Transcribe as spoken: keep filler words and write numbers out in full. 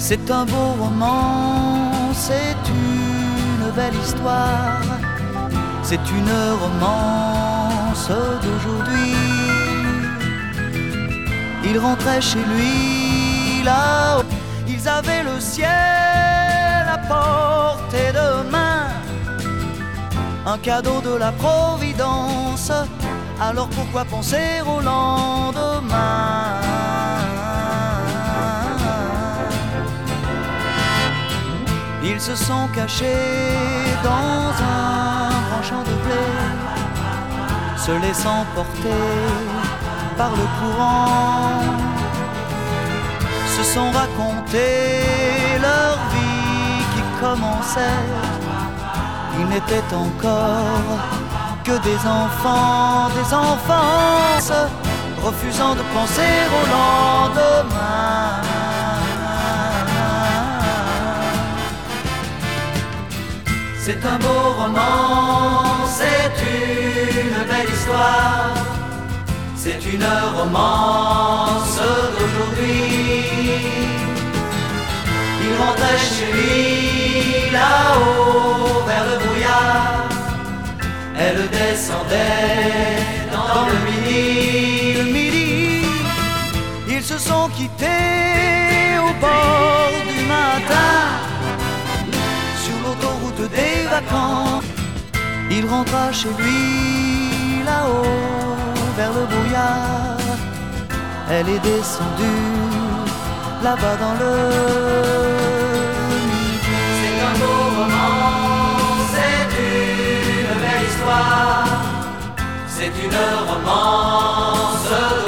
C'est un beau roman, c'est une belle histoire, c'est une romance d'aujourd'hui. Il rentrait chez lui là-haut, ils avaient le ciel à portée de main, un cadeau de la Providence, alors pourquoi penser au lendemain? Ils se sont cachés dans un grand champ de blé, se laissant porter par le courant, se sont racontés leur vie qui commençait. Ils n'étaient encore que des enfants, des enfants, refusant de penser au lendemain. C'est un beau roman, c'est une belle histoire, c'est une romance d'aujourd'hui. Il rentrait chez lui là-haut vers le brouillard, elle descendait dans le midi. Le midi, ils se sont quittés au bord du matin, sur l'autoroute des vacances. Il rentra chez lui là-haut vers le brouillard, elle est descendue là-bas dans le midi. C'est un beau roman, c'est une belle histoire, c'est une romance